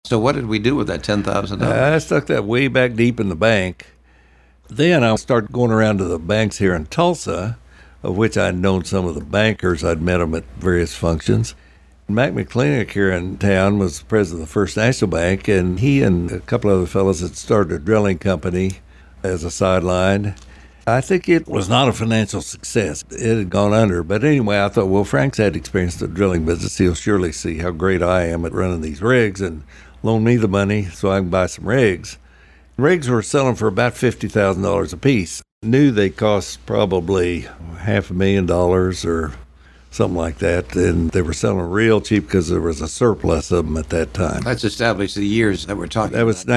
So what did we do with that $10,000? I stuck that way back deep in the bank. Then I started going around to the banks here in Tulsa, of which I'd known some of the bankers. I'd met them at various functions. Mac McClintock here in town was president of the First National Bank, and he and a couple other fellows had started a drilling company as a sideline. I think it was not a financial success. It had gone under. But anyway, I thought, well, Frank's had experience in the drilling business. He'll surely see how great I am at running these rigs and loan me the money so I can buy some rigs. Rigs were selling for about $50,000 a piece. Knew they cost probably $500,000 or something like that, and they were selling real cheap because there was a surplus of them at that time. Let's establish the years that we're talking about. That was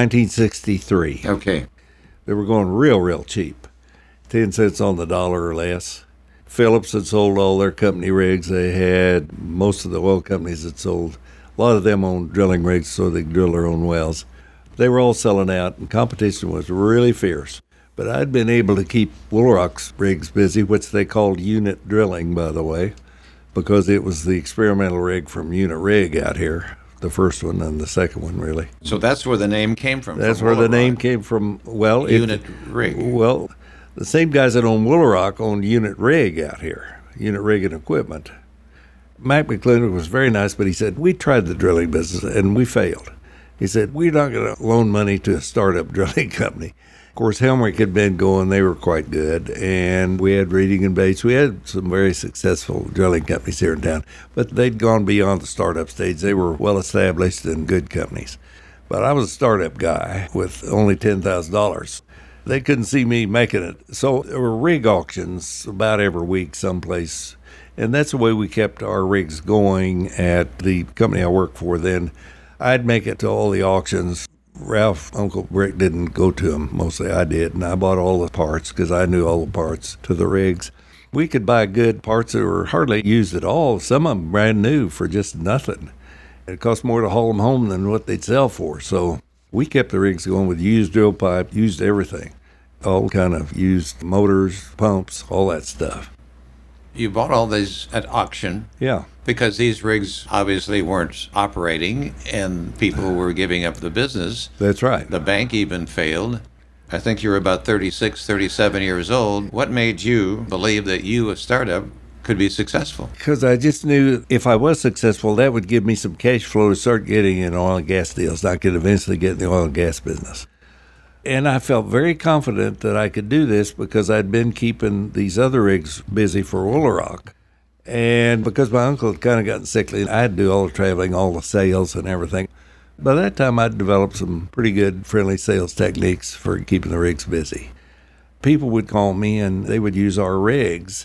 1963. Okay. They were going real cheap, 10 cents on the dollar or less. Phillips had sold all their company rigs. They had most of the oil companies had sold. A lot of them owned drilling rigs so they could drill their own wells. They were all selling out, and competition was really fierce. But I'd been able to keep Woolrock's rigs busy, which they called unit drilling, by the way, because it was the experimental rig from Unit Rig out here, the first one and the second one, really. So that's where the name came from. That's where the name came from. Well, Unit Rig. Well, the same guys that owned Woolrock owned Unit Rig out here, Unit Rig and Equipment. Mac McClintock was very nice, but he said, we tried the drilling business and we failed. He said, we're not going to loan money to a startup drilling company. Of course, Helmerich had been going. They were quite good. And we had Reading and Bates. We had some very successful drilling companies here in town. But they'd gone beyond the startup stage. They were well-established and good companies. But I was a startup guy with only $10,000. They couldn't see me making it. So there were rig auctions about every week someplace. And that's the way we kept our rigs going at the company I worked for then. I'd make it to all the auctions. Ralph, Uncle Brick, didn't go to them. Mostly I did, and I bought all the parts because I knew all the parts to the rigs. We could buy good parts that were hardly used at all, some of them brand new for just nothing. It cost more to haul them home than what they'd sell for, so we kept the rigs going with used drill pipe, used everything, all kind of used motors, pumps, all that stuff. You bought all these at auction. Yeah. Because these rigs obviously weren't operating and people were giving up the business. That's right. The bank even failed. I think you were about 36, 37 years old. What made you believe that you, a startup, could be successful? Because I just knew if I was successful, that would give me some cash flow to start getting in oil and gas deals. I could eventually get in the oil and gas business. And I felt very confident that I could do this because I'd been keeping these other rigs busy for Woolrock. And because my uncle had kind of gotten sickly, I had to do all the traveling, all the sales and everything. By that time, I'd developed some pretty good friendly sales techniques for keeping the rigs busy. People would call me and they would use our rigs.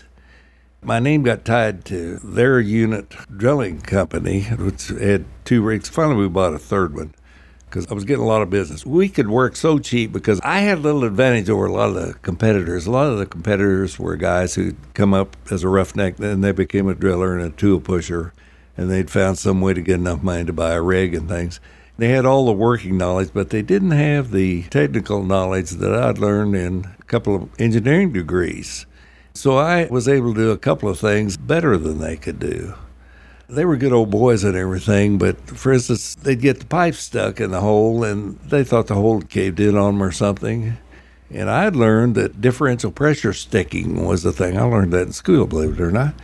My name got tied to their unit drilling company, which had 2 rigs. Finally, we bought a third one because I was getting a lot of business. We could work so cheap because I had a little advantage over a lot of the competitors. A lot of the competitors were guys who'd come up as a roughneck, then they became a driller and a tool pusher, and they'd found some way to get enough money to buy a rig and things. They had all the working knowledge, but they didn't have the technical knowledge that I'd learned in a couple of engineering degrees. So I was able to do a couple of things better than they could do. They were good old boys and everything, but for instance, they'd get the pipe stuck in the hole and they thought the hole caved in on them or something. And I'd learned that differential pressure sticking was the thing. I learned that in school, believe it or not.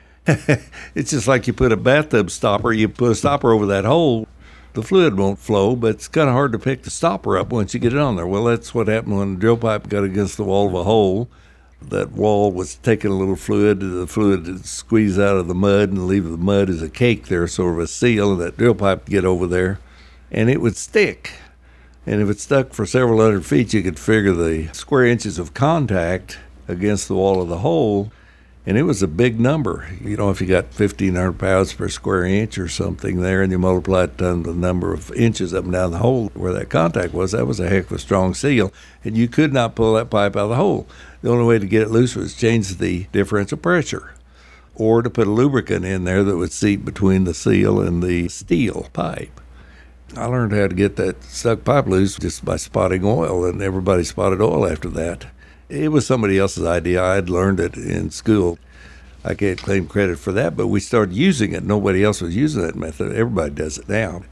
It's just like you put a bathtub stopper, you put a stopper over that hole, the fluid won't flow, but it's kind of hard to pick the stopper up once you get it on there. Well, that's what happened when the drill pipe got against the wall of a hole. That wall was taking a little fluid, the fluid would squeeze out of the mud and leave the mud as a cake there, sort of a seal, and that drill pipe would get over there, and it would stick. And if it stuck for several hundred feet, you could figure the square inches of contact against the wall of the hole, and it was a big number. You know, if you got 1,500 pounds per square inch or something there, and you multiply it times the number of inches up and down the hole where that contact was, that was a heck of a strong seal, and you could not pull that pipe out of the hole. The only way to get it loose was change the differential pressure, or to put a lubricant in there that would seat between the seal and the steel pipe. I learned how to get that stuck pipe loose just by spotting oil, and everybody spotted oil after that. It was somebody else's idea. I had learned it in school. I can't claim credit for that, but we started using it. Nobody else was using that method. Everybody does it now.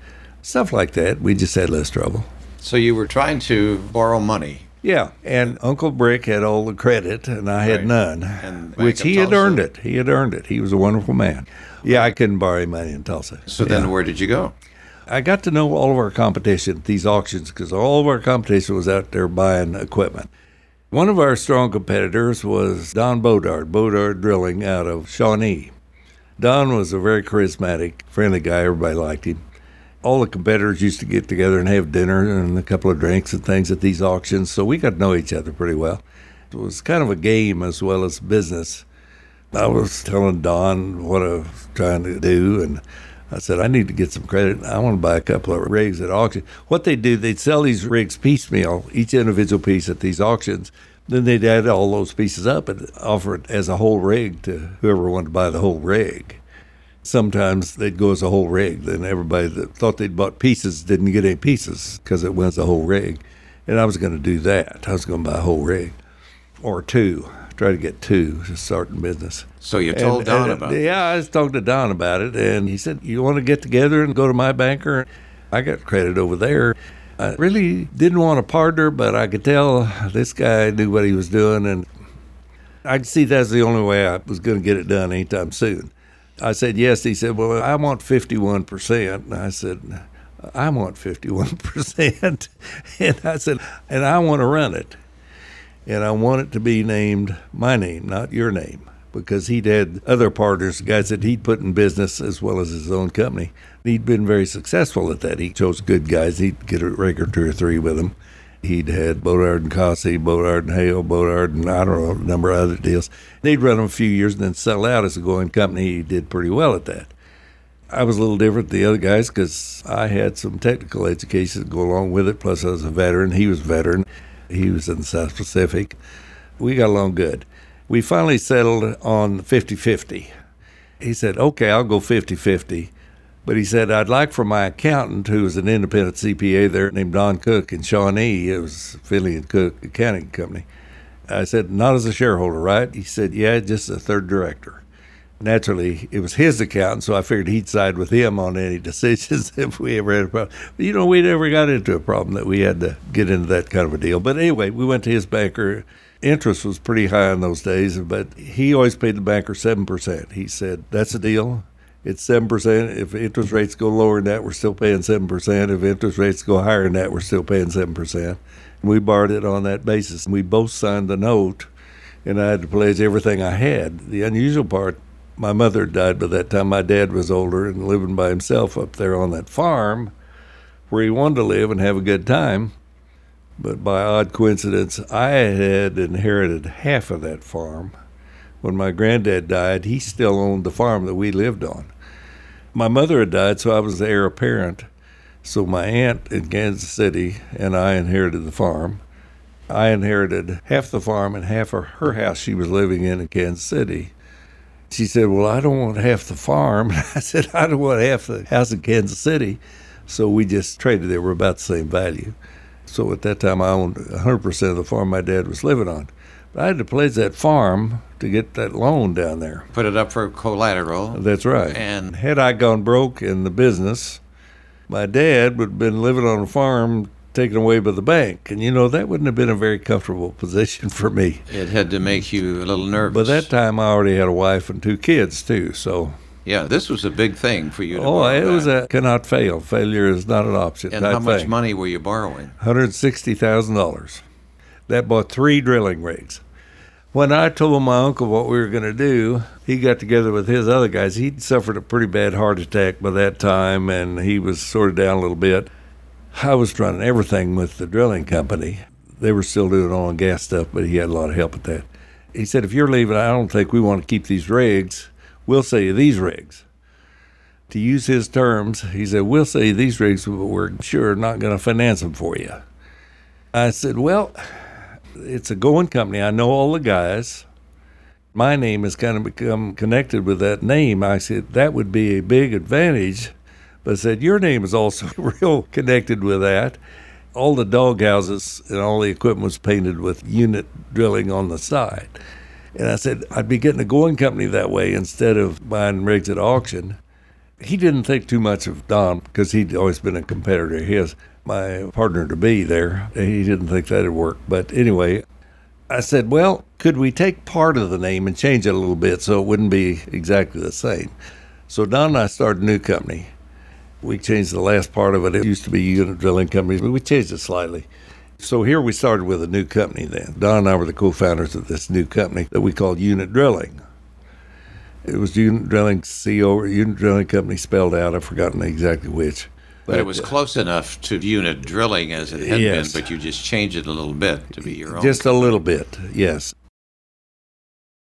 Stuff like that. We just had less trouble. So you were trying to borrow money. Yeah, and Uncle Brick had all the credit, and I had none, And which he had earned it. He had earned it. He was a wonderful man. Yeah, I couldn't borrow any money in Tulsa. So then where did you go? I got to know all of our competition at these auctions because all of our competition was out there buying equipment. One of our strong competitors was Don Bodard Drilling out of Shawnee. Don was a very charismatic, friendly guy. Everybody liked him. All the competitors used to get together and have dinner and a couple of drinks and things at these auctions, so we got to know each other pretty well. It was kind of a game as well as business. I was telling Don what I was trying to do, and I said, I need to get some credit. I want to buy a couple of rigs at auction. What they do, they'd sell these rigs piecemeal, each individual piece at these auctions. Then they'd add all those pieces up and offer it as a whole rig to whoever wanted to buy the whole rig. Sometimes they'd go as a whole rig. Then everybody that thought they'd bought pieces didn't get any pieces because it was a whole rig. And I was going to do that. I was going to buy a whole rig or two. Try to get two to start in business. So you told Don about it? Yeah, I was talking to Don about it, and he said, you want to get together and go to my banker? I got credit over there. I really didn't want a partner, but I could tell this guy knew what he was doing, and I could see that's the only way I was going to get it done anytime soon. I said yes. He said, well, I want 51%. And I said, I want 51%. And I said, and I want to run it. And I want it to be named my name, not your name, because he'd had other partners, guys that he'd put in business as well as his own company. He'd been very successful at that. He chose good guys. He'd get a rig or two or three with him. He'd had Bodard and Cossey, Bodard and Hale, Bodard and I don't know, a number of other deals. They'd run them a few years and then settle out as a going company. He did pretty well at that. I was a little different than the other guys because I had some technical education to go along with it, plus I was a veteran. He was a veteran. He was in the South Pacific. We got along good. We finally settled on 50-50. He said, okay, I'll go 50-50. But he said, I'd like for my accountant, who was an independent CPA there named Don Cook in Shawnee, it was Finley and Cook Accounting Company. I said, not as a shareholder, right? He said, yeah, just a third director. Naturally, it was his accountant, so I figured he'd side with him on any decisions if we ever had a problem. But, we never got into a problem that we had to get into that kind of a deal. But anyway, we went to his banker. Interest was pretty high in those days, but he always paid the banker 7%. He said, that's a deal. It's 7%. If interest rates go lower than that, we're still paying 7%. If interest rates go higher than that, we're still paying 7%. And we borrowed it on that basis. We both signed the note, and I had to pledge everything I had. The unusual part, my mother died by that time. My dad was older and living by himself up there on that farm where he wanted to live and have a good time. But by odd coincidence, I had inherited half of that farm. When my granddad died, he still owned the farm that we lived on. My mother had died, so I was the heir apparent. So my aunt in Kansas City and I inherited the farm. I inherited half the farm and half of her house she was living in Kansas City. She said, well, I don't want half the farm. I said, I don't want half the house in Kansas City. So we just traded. They were about the same value. So at that time, I owned 100% of the farm my dad was living on. But I had to pledge that farm to get that loan down there. Put it up for collateral. That's right. And had I gone broke in the business, my dad would have been living on a farm taken away by the bank. And, that wouldn't have been a very comfortable position for me. It had to make you a little nervous. By that time, I already had a wife and 2 kids, too, so... Yeah, this was a big thing for you to borrow. Oh, it was a cannot fail. Failure is not an option. And how much money were you borrowing? $160,000. That bought 3 drilling rigs. When I told my uncle what we were going to do, he got together with his other guys. He'd suffered a pretty bad heart attack by that time, and he was sort of down a little bit. I was running everything with the drilling company. They were still doing oil and gas stuff, but he had a lot of help at that. He said, if you're leaving, I don't think we want to keep these rigs. We'll sell you these rigs. To use his terms, he said, we'll sell you these rigs, but we're sure not going to finance them for you. I said, well, it's a going company. I know all the guys. My name has kind of become connected with that name. I said, that would be a big advantage. But I said, your name is also real connected with that. All the dog houses and all the equipment was painted with unit drilling on the side. And I said, I'd be getting a going company that way instead of buying rigs at auction. He didn't think too much of Don because he'd always been a competitor of his. My partner to be there, he didn't think that'd work. But anyway, I said, well, could we take part of the name and change it a little bit so it wouldn't be exactly the same? So Don and I started a new company. We changed the last part of it. It used to be Unit Drilling Company, but we changed it slightly. So here we started with a new company then. Don and I were the co-founders of this new company that we called Unit Drilling. It was Unit Drilling CO, Unit Drilling Company spelled out. I've forgotten exactly which. But it was close enough to Unit Drilling as it had Yes. been, but you just changed it a little bit to be your own. Just a little bit, yes.